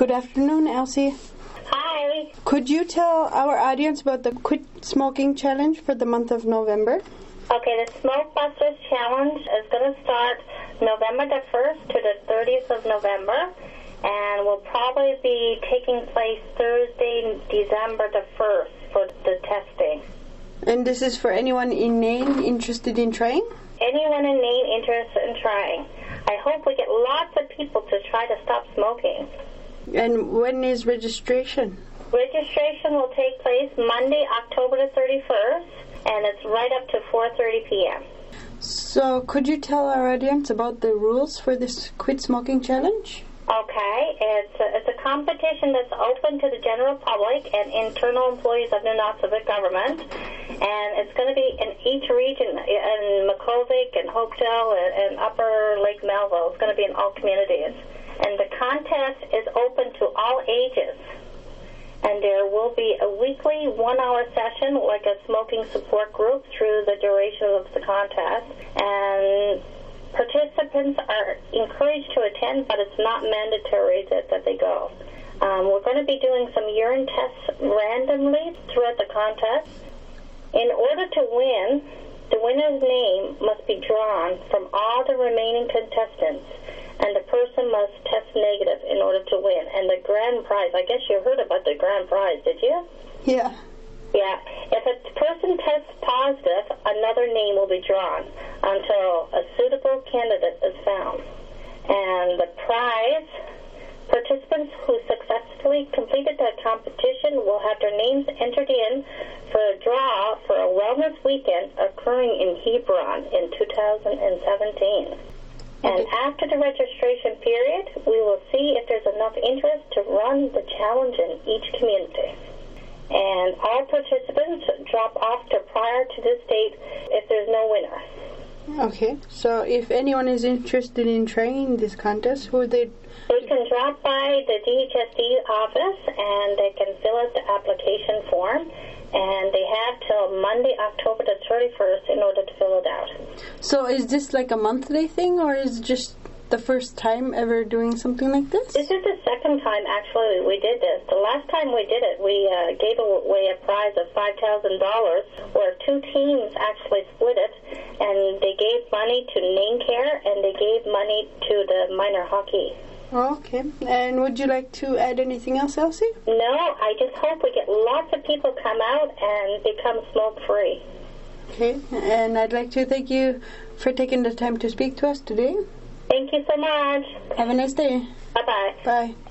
Good afternoon, Elsie. Hi. Could you tell our audience about the Quit Smoking Challenge for the month of November? Okay, the Smoke Busters Challenge is going to start November the 1st to the 30th of November, and will probably be taking place Thursday, December the 1st for the testing. And this is for anyone in Maine interested in trying? Anyone in Maine interested in trying. I hope we get lots of people to try to stop smoking. And when is registration? Registration will take place Monday, October the 31st, and it's right up to 4:30 p.m. So could you tell our audience about the rules for this Quit Smoking Challenge? Okay, it's a competition that's open to the general public and internal employees of New Not Civic Government, and it's going to be in each region, in Maklovik and Hopedale and Upper Lake Melville. It's going to be in all communities. And the contest is open to all ages. And there will be a weekly 1-hour session, like a smoking support group, through the duration of the contest. And participants are encouraged to attend, but it's not mandatory that they go. We're going to be doing some urine tests randomly throughout the contest. In order to win, the winner's name must be drawn from all the remaining contestants, and the person must test negative in order to win. And the grand prize, I guess you heard about the grand prize, did you? Yeah. Yeah. If a person tests positive, another name will be drawn until a suitable candidate is found. And the prize, participants who successfully completed the competition will have their names entered in for a draw for a wellness weekend occurring in Hebron in 2017. And after the registration period, we will see if there's enough interest to run the challenge in each community. And all participants drop off to prior to this date if there's no winner. Okay, so if anyone is interested in trying this contest, who they can drop by the DHSD office and they can fill out the application form. And they have till Monday, October the 31st in order to fill it out. So is this like a monthly thing, or is it just the first time ever doing something like this? This is the second time, actually, we did this. The last time we did it, we gave away a prize of $5,000, where two teams actually split it, and they gave money to Name Care, and they gave money to the minor hockey. Okay. And would you like to add anything else, Elsie? No, I just hope we get lots of people come out and become smoke-free. Okay. And I'd like to thank you for taking the time to speak to us today. Thank you so much. Have a nice day. Bye-bye. Bye.